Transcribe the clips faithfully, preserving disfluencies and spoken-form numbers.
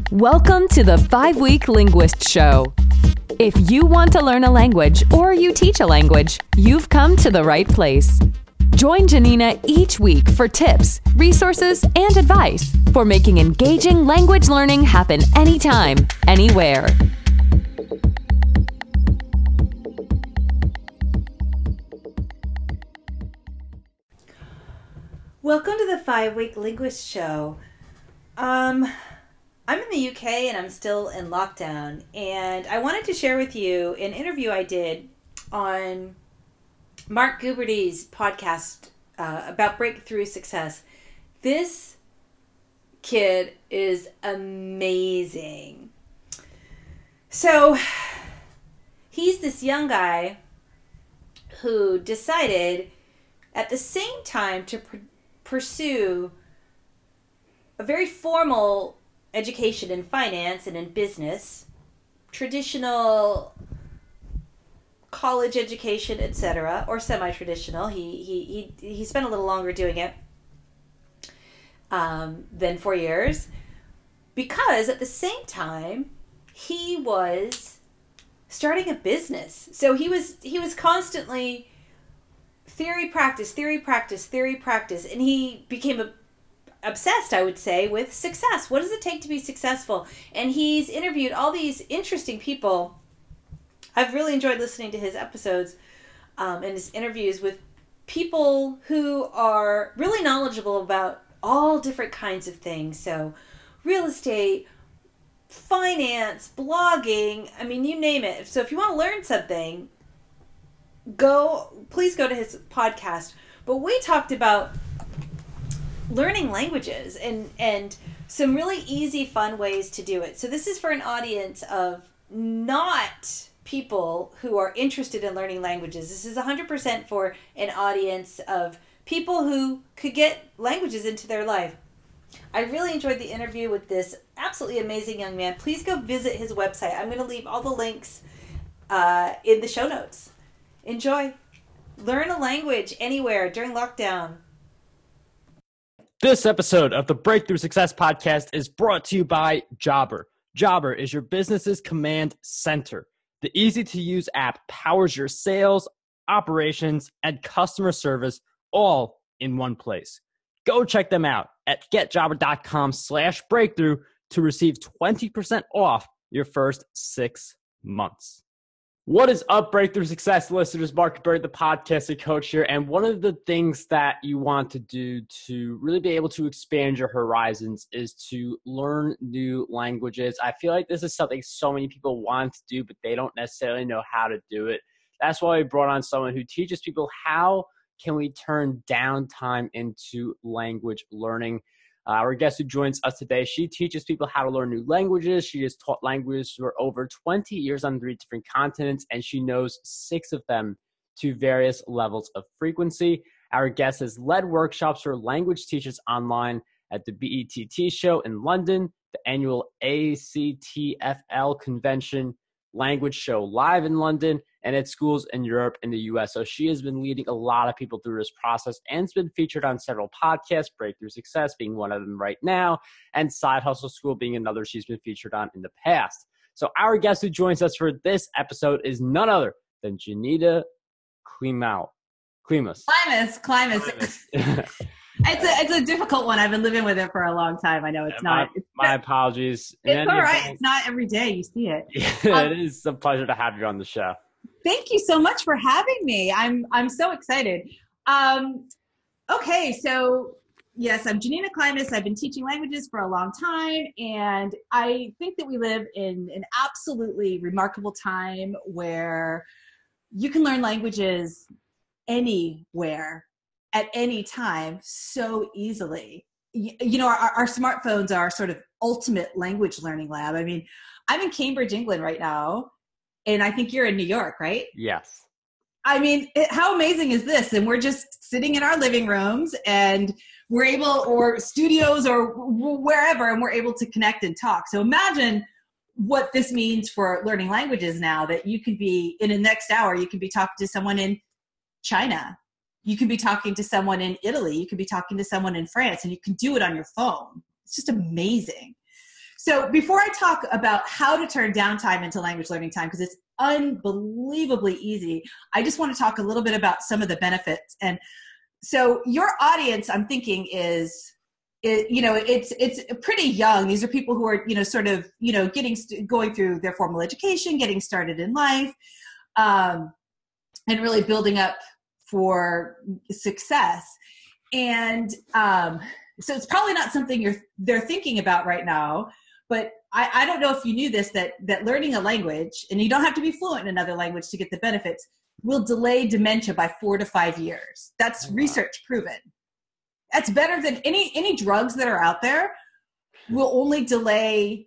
Welcome to the Five-Week Linguist Show. If you want to learn a language or you teach a language, you've come to the right place. Join Janina each week for tips, resources, and advice for making engaging language learning happen anytime, anywhere. Welcome to the Five-Week Linguist Show. Um, I'm in the U K and I'm still in lockdown, and I wanted to share with you an interview I did on Mark Guberty's podcast uh, about breakthrough success. This kid is amazing. So he's this young guy who decided at the same time to pr- pursue a very formal education in finance and in business, traditional college education, et cetera, or semi-traditional. He he he he spent a little longer doing it um, than four years, because at the same time he was starting a business. So he was he was constantly theory, practice, theory, practice, theory, practice, and he became a obsessed, I would say, with success. What does it take to be successful? And he's interviewed all these interesting people. I've really enjoyed listening to his episodes um, and his interviews with people who are really knowledgeable about all different kinds of things. So real estate, finance, blogging, I mean, you name it. So if you want to learn something, go, please go to his podcast. But we talked about learning languages and and some really easy, fun ways to do it. So this is for an audience of not people who are interested in learning languages. This is one hundred percent for an audience of people who could get languages into their life. I really enjoyed the interview with this absolutely amazing young man. Please go visit his website. I'm going to leave all the links uh, in the show notes. Enjoy. Learn a language anywhere during lockdown. This episode of the Breakthrough Success Podcast is brought to you by Jobber. Jobber is your business's command center. The easy-to-use app powers your sales, operations, and customer service all in one place. Go check them out at getjobber.com slash breakthrough to receive twenty percent off your first six months. What is up, Breakthrough Success listeners? Mark Guberty, the podcasting coach here. And one of the things that you want to do to really be able to expand your horizons is to learn new languages. I feel like this is something so many people want to do, but they don't necessarily know how to do it. That's why we brought on someone who teaches people how can we turn downtime into language learning. Uh, our guest who joins us today, she teaches people how to learn new languages. She has taught languages for over twenty years on three different continents, and she knows six of them to various levels of frequency. Our guest has led workshops for language teachers online at the B E T T show in London, the annual A C T F L convention, language show live in London, and at schools in Europe and the U S. So she has been leading a lot of people through this process and has been featured on several podcasts, Breakthrough Success being one of them right now, and Side Hustle School being another she's been featured on in the past. So our guest who joins us for this episode is none other than Janina Klimal. Klimas. Klimas, Klimas. It's a it's a difficult one. I've been living with it for a long time. I know it's my, not. It's, my apologies. It's all right. It's not every day you see it. Yeah, um, it is a pleasure to have you on the show. Thank you so much for having me. I'm I'm so excited. Um, okay, so yes, I'm Janina Klimas. I've been teaching languages for a long time, and I think that we live in an absolutely remarkable time where you can learn languages anywhere at any time so easily. You, you know, our, our smartphones are sort of ultimate language learning lab. I mean, I'm in Cambridge, England right now, and I think you're in New York, right? Yes. I mean, it, how amazing is this? And we're just sitting in our living rooms, and we're able, or studios or wherever, and we're able to connect and talk. So imagine what this means for learning languages now, that you could be, in the next hour, you could be talking to someone in China. You could be talking to someone in Italy. You could be talking to someone in France, and you can do it on your phone. It's just amazing. So before I talk about how to turn downtime into language learning time, because it's unbelievably easy, I just want to talk a little bit about some of the benefits. And so your audience, I'm thinking, is, it, you know, it's it's pretty young. These are people who are, you know, sort of, you know, getting going through their formal education, getting started in life, um, and really building up for success. And um, so it's probably not something you're they're thinking about right now. But I, I don't know if you knew this, that that learning a language, and you don't have to be fluent in another language to get the benefits, will delay dementia by four to five years. That's oh, wow. research proven. That's better than any any drugs that are out there will only delay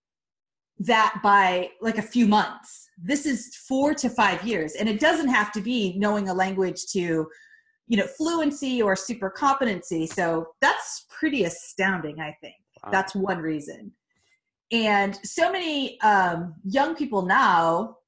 that by like a few months. This is four to five years. And it doesn't have to be knowing a language to, you know, fluency or super competency. So that's pretty astounding, I think. Wow. That's one reason. And so many um, young people now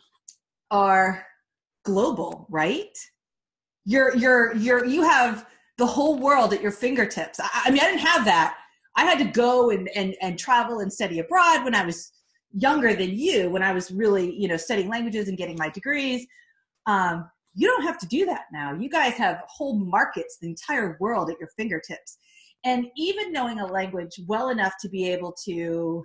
are global, right? You're, you're, you're, you have the whole world at your fingertips. I, I mean, I didn't have that. I had to go and, and, and travel and study abroad when I was younger than you, when I was really, you know, studying languages and getting my degrees. Um, you don't have to do that now. You guys have whole markets, the entire world at your fingertips. And even knowing a language well enough to be able to,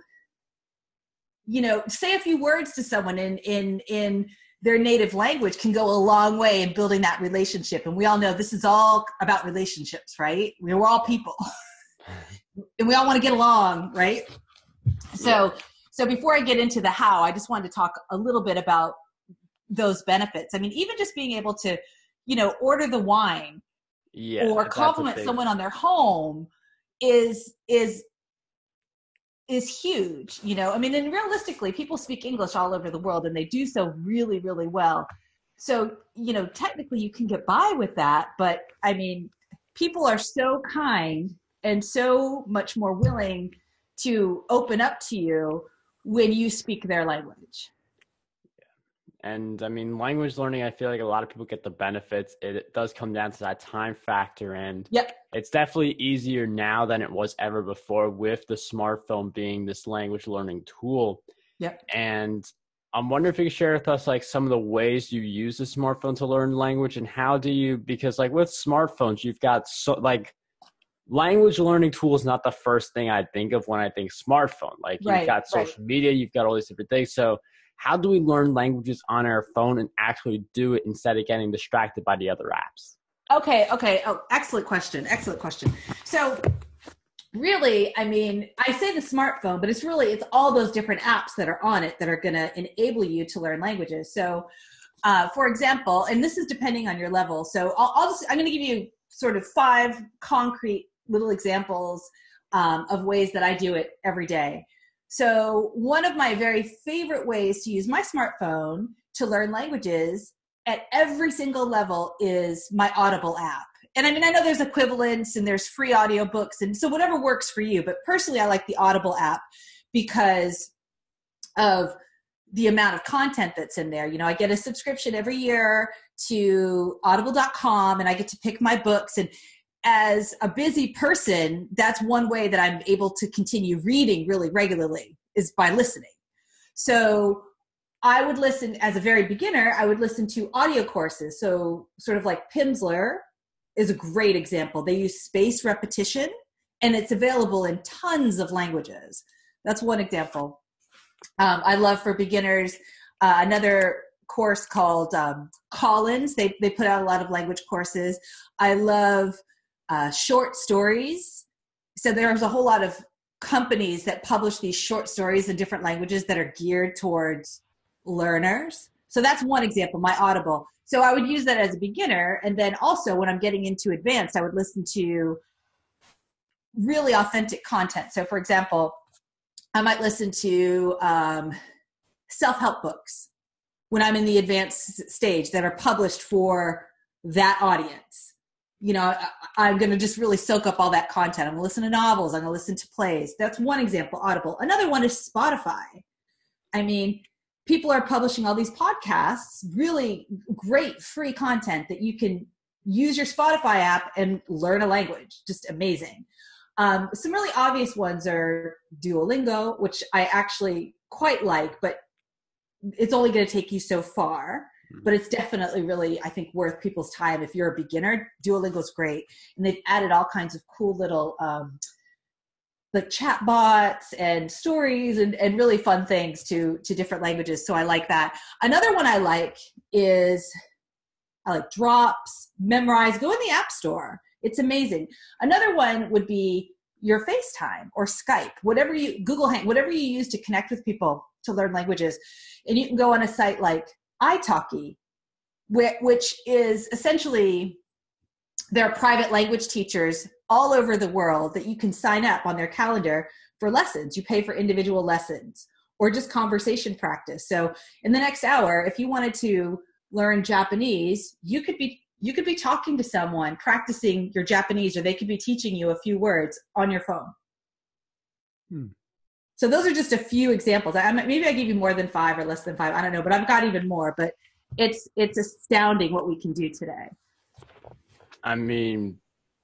you know, say a few words to someone in, in, in their native language can go a long way in building that relationship. And we all know this is all about relationships, right? We're all people and we all want to get along, right? So, so before I get into the how, I just wanted to talk a little bit about those benefits. I mean, even just being able to, you know, order the wine yeah, or compliment someone on their home is, is, is huge, you know, I mean, and realistically, people speak English all over the world and they do so really, really well. So, you know, technically you can get by with that, but I mean, people are so kind and so much more willing to open up to you when you speak their language. And I mean, language learning, I feel like a lot of people get the benefits. It, it does come down to that time factor. And yep. It's definitely easier now than it was ever before with the smartphone being this language learning tool. Yep. And I'm wondering if you could share with us like some of the ways you use the smartphone to learn language, and how do you, because like with smartphones, you've got so like language learning tool is not the first thing I think of when I think smartphone. Like you've right, got social right. media, you've got all these different things. So how do we learn languages on our phone and actually do it instead of getting distracted by the other apps? Okay. Okay. Oh, excellent question. Excellent question. So really, I mean, I say the smartphone, but it's really, it's all those different apps that are on it that are going to enable you to learn languages. So uh, for example, and this is depending on your level. So I'll, I'll just, I'm going to give you sort of five concrete little examples um, of ways that I do it every day. So one of my very favorite ways to use my smartphone to learn languages at every single level is my Audible app. And I mean, I know there's equivalents and there's free audiobooks, and so whatever works for you. But personally, I like the Audible app because of the amount of content that's in there. You know, I get a subscription every year to audible dot com and I get to pick my books. And as a busy person, that's one way that I'm able to continue reading really regularly, is by listening. So I would listen, as a very beginner, I would listen to audio courses. So sort of like Pimsleur is a great example. They use spaced repetition and it's available in tons of languages. That's one example. Um, I love for beginners, uh, another course called um, Collins. They, they put out a lot of language courses. I love Uh, short stories. So there's a whole lot of companies that publish these short stories in different languages that are geared towards learners. So that's one example, my Audible. So I would use that as a beginner. And then also when I'm getting into advanced, I would listen to really authentic content. So for example, I might listen to um, self-help books when I'm in the advanced stage that are published for that audience. You know, I, I'm going to just really soak up all that content. I'm going to listen to novels. I'm going to listen to plays. That's one example, Audible. Another one is Spotify. I mean, people are publishing all these podcasts, really great free content that you can use your Spotify app and learn a language. Just amazing. Um, some really obvious ones are Duolingo, which I actually quite like, but it's only going to take you so far. But it's definitely really, I think, worth people's time. If you're a beginner, Duolingo's great. And they've added all kinds of cool little um, like chat bots and stories and, and really fun things to, to different languages. So I like that. Another one I like is I like Drops, Memrise. Go in the App Store. It's amazing. Another one would be your FaceTime or Skype, whatever you, Google Hang, whatever you use to connect with people to learn languages. And you can go on a site like italki, which is essentially there are private language teachers all over the world that you can sign up on their calendar for lessons. You pay for individual lessons or just conversation practice. So in the next hour, if you wanted to learn Japanese, you could be you could be talking to someone, practicing your Japanese, or they could be teaching you a few words on your phone. Hmm. So those are just a few examples. I, maybe I gave you more than five or less than five. I don't know, but I've got even more. But it's it's astounding what we can do today. I mean,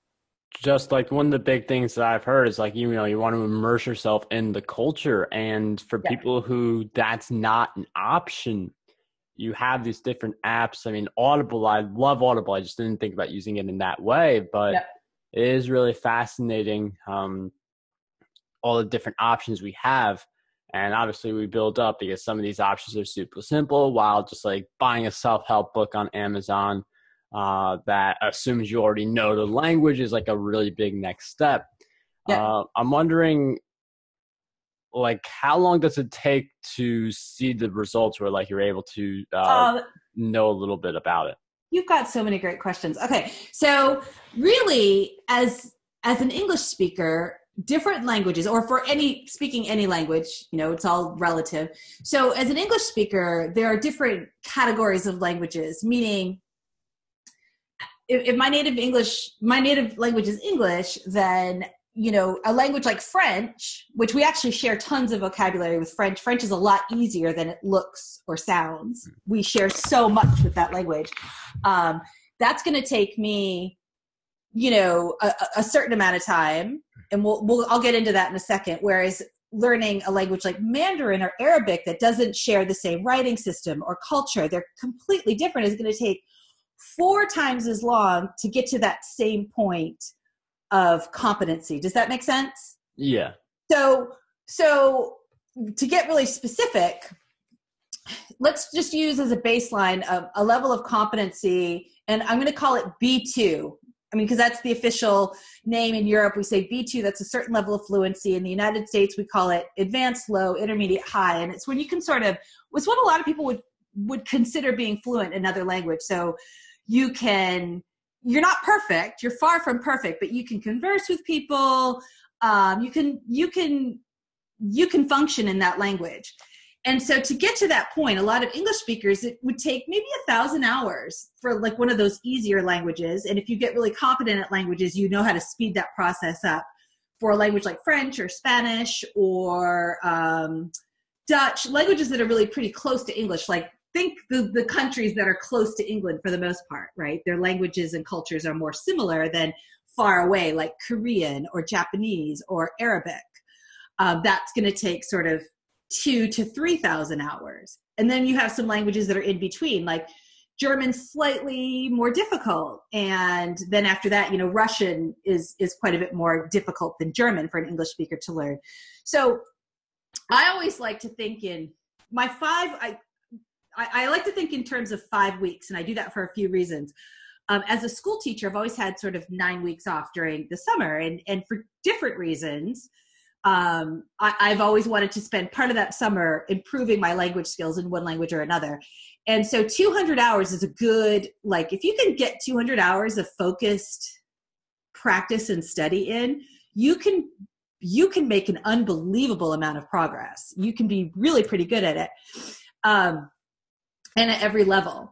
just like one of the big things that I've heard is like, you know, you want to immerse yourself in the culture. And for yeah. people who that's not an option, you have these different apps. I mean, Audible, I love Audible. I just didn't think about using it in that way, but yeah. it is really fascinating. Um, all the different options we have. And obviously we build up because some of these options are super simple, while just like buying a self-help book on Amazon uh, that assumes you already know the language is like a really big next step. Yeah. Uh, I'm wondering, like, how long does it take to see the results where like you're able to uh, uh, know a little bit about it? You've got so many great questions. Okay. So really, as, as an English speaker, different languages, or for any speaking any language, you know, it's all relative. So as an English speaker, there are different categories of languages, meaning if, if my native English, my native language is English, then, you know, a language like French, which we actually share tons of vocabulary with French. French is a lot easier than it looks or sounds. We share so much with that language. Um, that's going to take me, you know, a, a certain amount of time. And we'll, we'll, I'll get into that in a second. Whereas learning a language like Mandarin or Arabic that doesn't share the same writing system or culture, they're completely different, is going to take four times as long to get to that same point of competency. Does that make sense? Yeah. So, so to get really specific, let's just use as a baseline a, a level of competency, and I'm going to call it B two. I mean, because that's the official name in Europe. We say B two, that's a certain level of fluency. In the United States, we call it advanced, low, intermediate, high. And it's when you can sort of, it's what a lot of people would, would consider being fluent in another language. So you can, you're not perfect, you're far from perfect, but you can converse with people. Um, you can, you can, you can function in that language. And so to get to that point, a lot of English speakers, it would take maybe a thousand hours for like one of those easier languages. And if you get really competent at languages, you know how to speed that process up. For a language like French or Spanish or um, Dutch, languages that are really pretty close to English, like think the, the countries that are close to England for the most part, right? Their languages and cultures are more similar than far away, like Korean or Japanese or Arabic. Um, that's going to take sort of two to three thousand hours. And then you have some languages that are in between, like German's slightly more difficult. And then after that, you know, Russian is, is quite a bit more difficult than German for an English speaker to learn. So I always like to think in my five, I, I, I like to think in terms of five weeks. And I do that for a few reasons. Um, as a school teacher, I've always had sort of nine weeks off during the summer, and, and for different reasons. Um, I, I've always wanted to spend part of that summer improving my language skills in one language or another. And so two hundred hours is a good, like, if you can get two hundred hours of focused practice and study in, you can, you can make an unbelievable amount of progress. You can be really pretty good at it. Um, and at every level.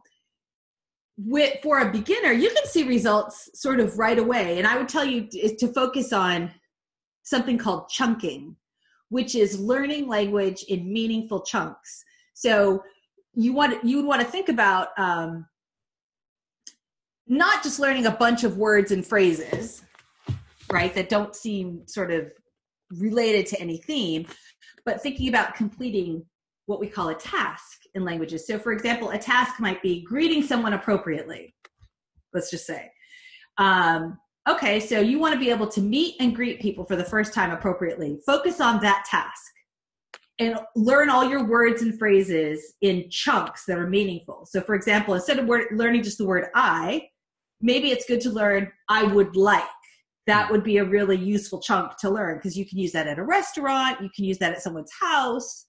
With, for a beginner, you can see results sort of right away. And I would tell you to, to focus on something called chunking, which is learning language in meaningful chunks. So you want you would want to think about um, not just learning a bunch of words and phrases, right, that don't seem sort of related to any theme, but thinking about completing what we call a task in languages. So for example, a task might be greeting someone appropriately, let's just say. Um, okay, so you want to be able to meet and greet people for the first time appropriately. Focus on that task and learn all your words and phrases in chunks that are meaningful. So for example, instead of word, learning just the word I, maybe it's good to learn I would like. That would be a really useful chunk to learn because you can use that at a restaurant, you can use that at someone's house.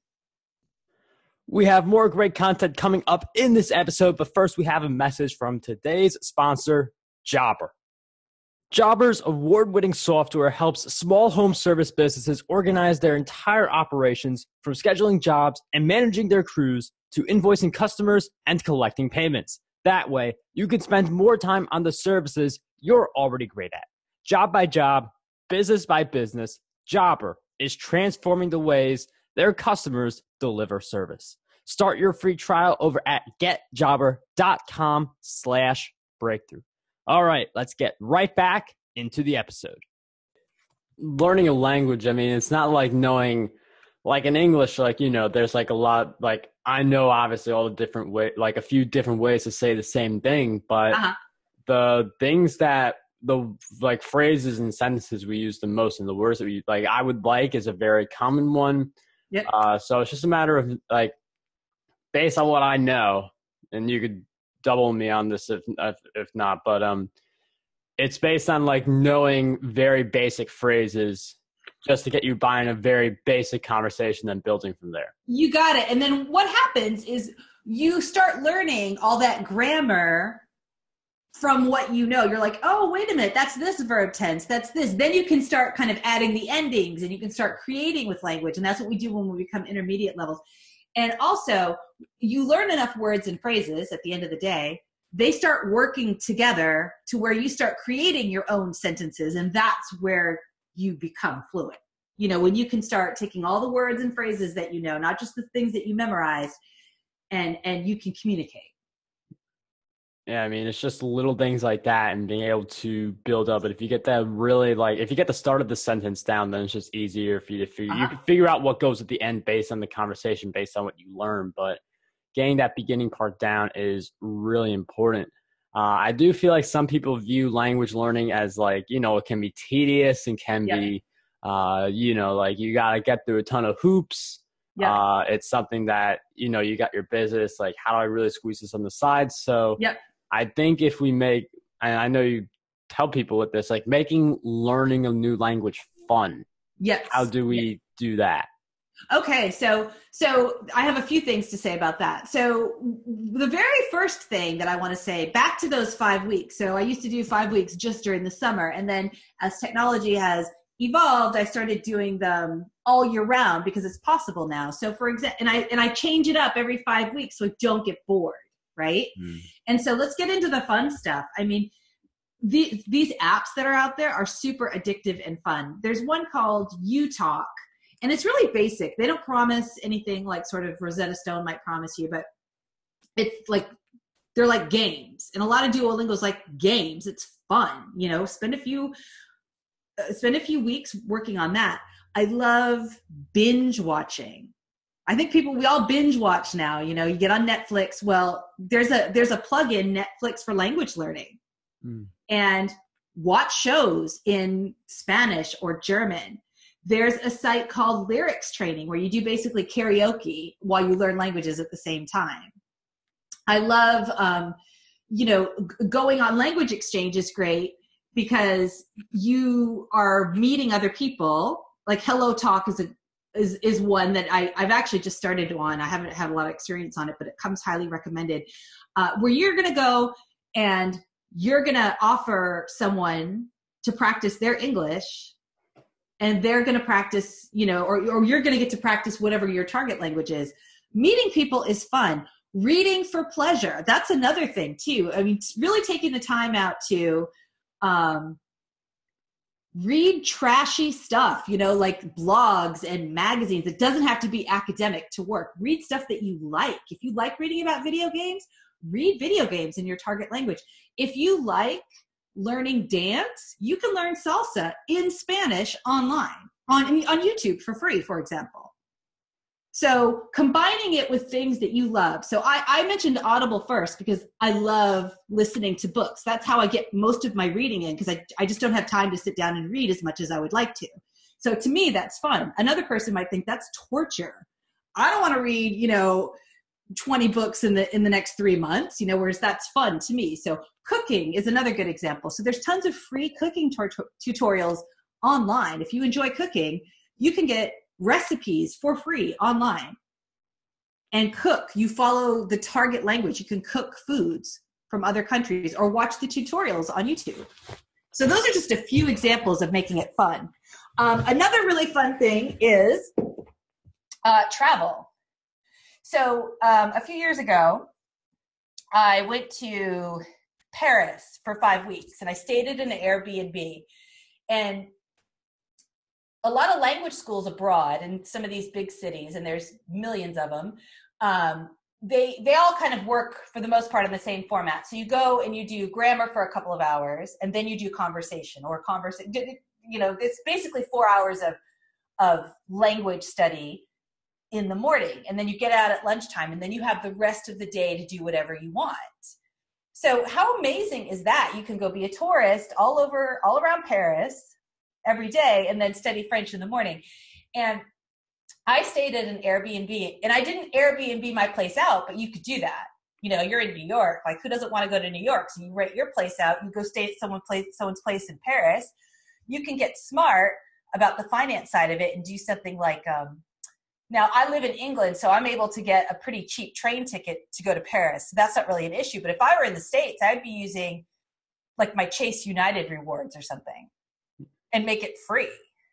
We have more great content coming up in this episode, but first we have a message from today's sponsor, Jobber. Jobber's award-winning software helps small home service businesses organize their entire operations, from scheduling jobs and managing their crews to invoicing customers and collecting payments. That way, you can spend more time on the services you're already great at. Job by job, business by business, Jobber is transforming the ways their customers deliver service. Start your free trial over at getjobber.com slash breakthrough. All right, let's get right back into the episode. Learning a language, I mean, it's not like knowing, like in English, like, you know, there's like a lot, like I know obviously all the different way, like a few different ways to say the same thing, but uh-huh. the things that the like phrases and sentences we use the most and the words that we like, I would like is a very common one. Yep. Uh, so it's just a matter of like, based on what I know, and you could double me on this if if, if not, but um, it's based on like knowing very basic phrases just to get you by in a very basic conversation, then building from there. You got it. And then what happens is you start learning all that grammar from what you know. You're like, oh, wait a minute, that's this verb tense, that's this. Then you can start kind of adding the endings and you can start creating with language. And that's what we do when we become intermediate levels. And also, you learn enough words and phrases at the end of the day, they start working together to where you start creating your own sentences. And that's where you become fluent. You know, when you can start taking all the words and phrases that you know, not just the things that you memorized, and, and you can communicate. Yeah, I mean, it's just little things like that and being able to build up. But if you get that really like, if you get the start of the sentence down, then it's just easier for you to figure, uh-huh. you can figure out what goes at the end based on the conversation, based on what you learn. But getting that beginning part down is really important. Uh, I do feel like some people view language learning as like, you know, it can be tedious and can yep. be, uh, you know, like you got to get through a ton of hoops. Yep. Uh, it's something that, you know, you got your business, like how do I really squeeze this on the side? So yep. I think if we make, and I know you tell people with this, like making learning a new language fun. Yes. How do we yes. do that? Okay. So, so I have a few things to say about that. So the very first thing that I want to say, back to those five weeks. So I used to do five weeks just during the summer. And then as technology has evolved, I started doing them all year round because it's possible now. So for example, and I, and I change it up every five weeks so I don't get bored. Right? Mm. And so let's get into the fun stuff. I mean, the, these apps that are out there are super addictive and fun. There's one called UTalk, and it's really basic. They don't promise anything like sort of Rosetta Stone might promise you, but it's like, they're like games. And a lot of Duolingo's like games. It's fun, you know, spend a few, uh, spend a few weeks working on that. I love binge watching. I think people, we all binge watch now, you know, you get on Netflix. Well, there's a, there's a plug-in Netflix for language learning mm. and watch shows in Spanish or German. There's a site called Lyrics Training where you do basically karaoke while you learn languages at the same time. I love, um, you know, g- going on language exchange is great because you are meeting other people. Like Hello Talk is a, is is one that I, I've actually just started on. I haven't had a lot of experience on it, but it comes highly recommended, uh, where you're going to go and you're going to offer someone to practice their English and they're going to practice, you know, or, or you're going to get to practice whatever your target language is. Meeting people is fun. Reading for pleasure. That's another thing too. I mean, really taking the time out to, um, read trashy stuff, you know, like blogs and magazines. It doesn't have to be academic to work. Read stuff that you like. If you like reading about video games, read video games in your target language. If you like learning dance, you can learn salsa in Spanish online on, on YouTube for free, for example. So combining it with things that you love. So I, I mentioned Audible first because I love listening to books. That's how I get most of my reading in, because I, I just don't have time to sit down and read as much as I would like to. So to me, that's fun. Another person might think that's torture. I don't want to read, you know, twenty books in the in the next three months, you know, whereas that's fun to me. So cooking is another good example. So there's tons of free cooking tor- tutorials online. If you enjoy cooking, you can get recipes for free online and cook. You follow the target language. You can cook foods from other countries or watch the tutorials on YouTube. So those are just a few examples of making it fun. Um, another really fun thing is uh, travel. So um, a few years ago, I went to Paris for five weeks and I stayed at an Airbnb. And a lot of language schools abroad in some of these big cities, and there's millions of them, um, they they all kind of work for the most part in the same format. So you go and you do grammar for a couple of hours, and then you do conversation or conversation. You know, it's basically four hours of of language study in the morning, and then you get out at lunchtime, and then you have the rest of the day to do whatever you want. So how amazing is that? You can go be a tourist all over, all around Paris every day, and then study French in the morning. And I stayed at an Airbnb, and I didn't Airbnb my place out, but you could do that. You know, you're in New York. Like, who doesn't want to go to New York? So you rent your place out. You go stay at someone place, someone's place in Paris. You can get smart about the finance side of it and do something like, um, now I live in England, so I'm able to get a pretty cheap train ticket to go to Paris. So that's not really an issue. But if I were in the States, I'd be using like my Chase United rewards or something and make it free.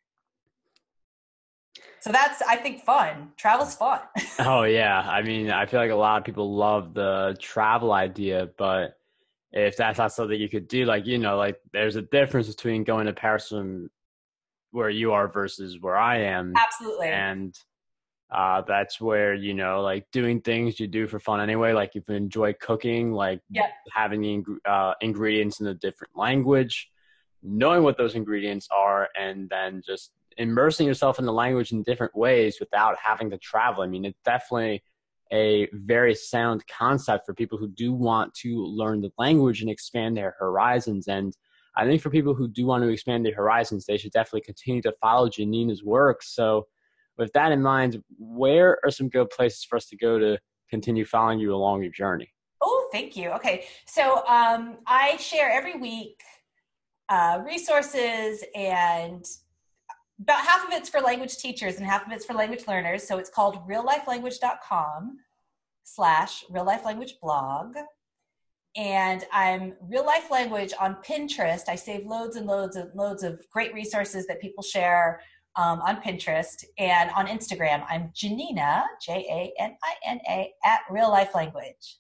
So that's, I think, fun. Travel's fun. Oh, yeah. I mean, I feel like a lot of people love the travel idea, but if that's not something you could do, like, you know, like there's a difference between going to Paris from where you are versus where I am. Absolutely. And uh, that's where, you know, like doing things you do for fun anyway, like if you enjoy cooking, like yep. having the ing- uh, ingredients in a different language, knowing what those ingredients are, and then just immersing yourself in the language in different ways without having to travel. I mean, it's definitely a very sound concept for people who do want to learn the language and expand their horizons. And I think for people who do want to expand their horizons, they should definitely continue to follow Janina's work. So with that in mind, where are some good places for us to go to continue following you along your journey? Oh, thank you. Okay. So um, I share every week uh, resources, and about half of it's for language teachers and half of it's for language learners. So it's called reallifelanguage.com slash real life language blog. And I'm Real Life Language on Pinterest. I save loads and loads and loads of great resources that people share um, on Pinterest. And on Instagram, I'm Janina, J A N I N A, at Real Life Language.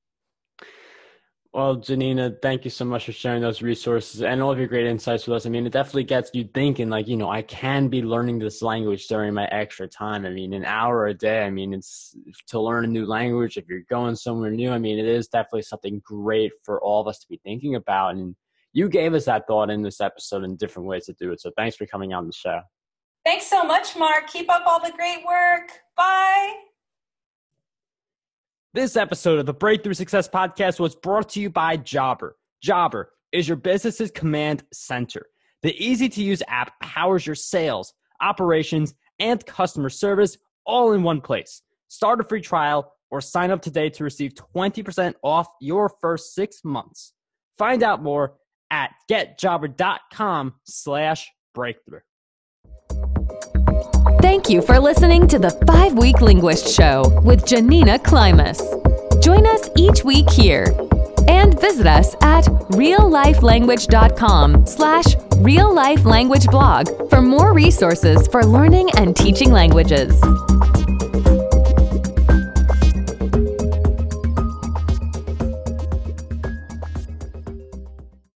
Well, Janina, thank you so much for sharing those resources and all of your great insights with us. I mean, it definitely gets you thinking, like, you know, I can be learning this language during my extra time. I mean, an hour a day, I mean, it's to learn a new language. If you're going somewhere new, I mean, it is definitely something great for all of us to be thinking about. And you gave us that thought in this episode in different ways to do it. So thanks for coming on the show. Thanks so much, Mark. Keep up all the great work. Bye. This episode of the Breakthrough Success Podcast was brought to you by Jobber. Jobber is your business's command center. The easy-to-use app powers your sales, operations, and customer service all in one place. Start a free trial or sign up today to receive twenty percent off your first six months. Find out more at getjobber.com slash breakthrough. Thank you for listening to the Five-Week Linguist Show with Janina Klimas. Join us each week here and visit us at reallifelanguage.com slash real life language blog for more resources for learning and teaching languages.